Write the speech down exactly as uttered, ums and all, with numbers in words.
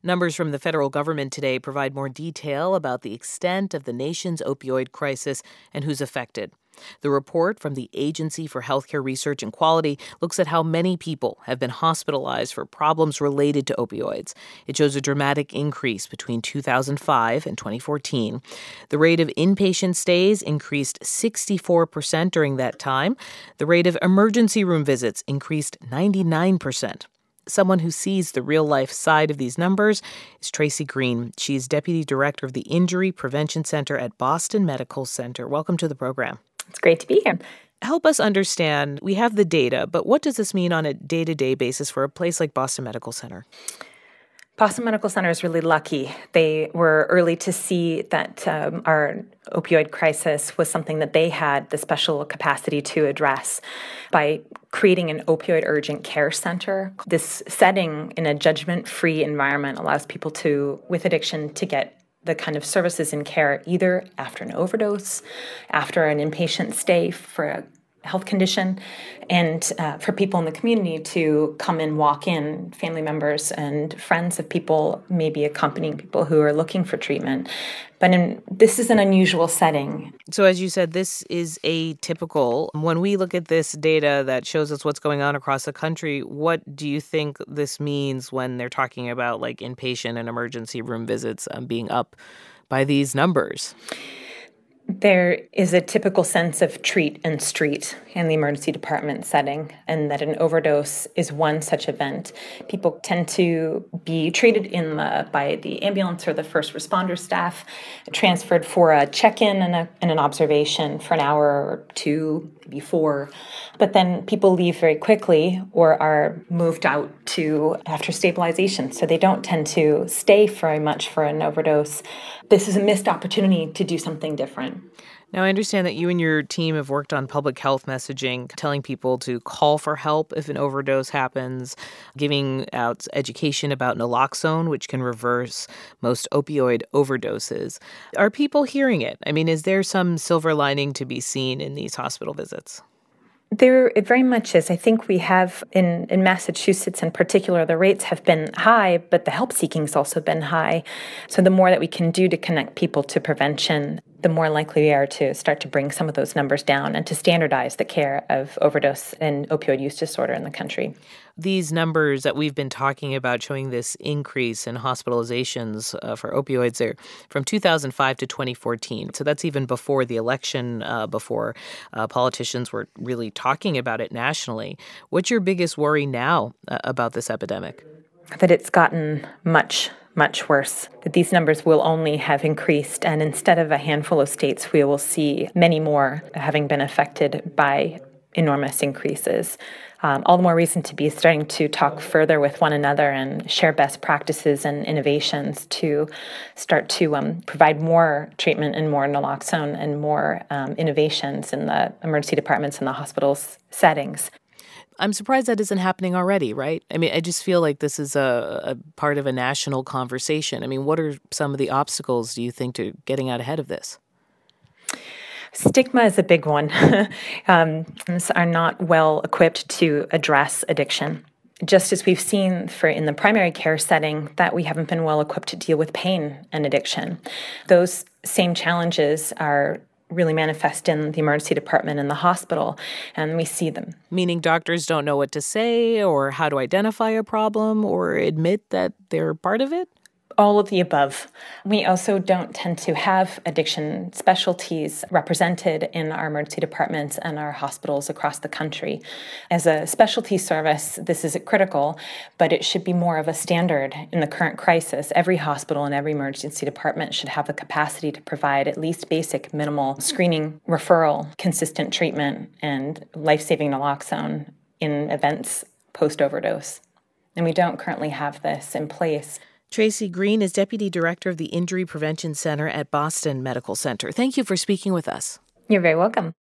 Numbers from the federal government today provide more detail about the extent of the nation's opioid crisis and who's affected. The report from the Agency for Healthcare Research and Quality looks at how many people have been hospitalized for problems related to opioids. It shows a dramatic increase between two thousand five and twenty fourteen. The rate of inpatient stays increased sixty-four percent during that time. The rate of emergency room visits increased ninety-nine percent. Someone who sees the real-life side of these numbers is Tracy Green. She's Deputy Director of the Injury Prevention Center at Boston Medical Center. Welcome to the program. It's great to be here. Help us understand. We have the data, but what does this mean on a day-to-day basis for a place like Boston Medical Center? Boston Medical Center is really lucky. They were early to see that um, our opioid crisis was something that they had the special capacity to address by creating an opioid urgent care center. This setting in a judgment-free environment allows people to, with addiction, to get the kind of services and care either after an overdose, after an inpatient stay for a health condition, and uh, for people in the community to come and walk in, family members and friends of people, maybe accompanying people who are looking for treatment. But in, this is an unusual setting. So as you said, this is atypical. When we look at this data that shows us what's going on across the country, what do you think this means when they're talking about like inpatient and emergency room visits um, being up by these numbers? There is a typical sense of treat and street in the emergency department setting, and that an overdose is one such event. People tend to be treated in the, by the ambulance or the first responder staff, transferred for a check-in and, a, and an observation for an hour or two, maybe four. But then people leave very quickly or are moved out to after stabilization, so they don't tend to stay very much for an overdose. This is a missed opportunity to do something different. Now, I understand that you and your team have worked on public health messaging, telling people to call for help if an overdose happens, giving out education about naloxone, which can reverse most opioid overdoses. Are people hearing it? I mean, is there some silver lining to be seen in these hospital visits? There, it very much is. I think we have, in, in Massachusetts in particular, the rates have been high, but the help seeking has also been high. So the more that we can do to connect people to prevention, the more likely we are to start to bring some of those numbers down and to standardize the care of overdose and opioid use disorder in the country. These numbers that we've been talking about showing this increase in hospitalizations uh, for opioids are from two thousand five to twenty fourteen. So that's even before the election, uh, before uh, politicians were really talking about it nationally. What's your biggest worry now uh, about this epidemic? That it's gotten much much worse, that these numbers will only have increased, and instead of a handful of states, we will see many more having been affected by enormous increases. Um, all the more reason to be starting to talk further with one another and share best practices and innovations to start to um, provide more treatment and more naloxone and more um, innovations in the emergency departments and the hospitals settings. I'm surprised that isn't happening already, right? I mean, I just feel like this is a, a part of a national conversation. I mean, what are some of the obstacles, do you think, to getting out ahead of this? Stigma is a big one. um, are not well equipped to address addiction. Just as we've seen for in the primary care setting that we haven't been well equipped to deal with pain and addiction. Those same challenges are really manifest in the emergency department and the hospital, and we see them. Meaning doctors don't know what to say or how to identify a problem or admit that they're part of it? All of the above. We also don't tend to have addiction specialties represented in our emergency departments and our hospitals across the country. As a specialty service, this is critical, but it should be more of a standard in the current crisis. Every hospital and every emergency department should have the capacity to provide at least basic minimal screening, referral, consistent treatment, and life-saving naloxone in events post-overdose. And we don't currently have this in place. Tracy Green is Deputy Director of the Injury Prevention Center at Boston Medical Center. Thank you for speaking with us. You're very welcome.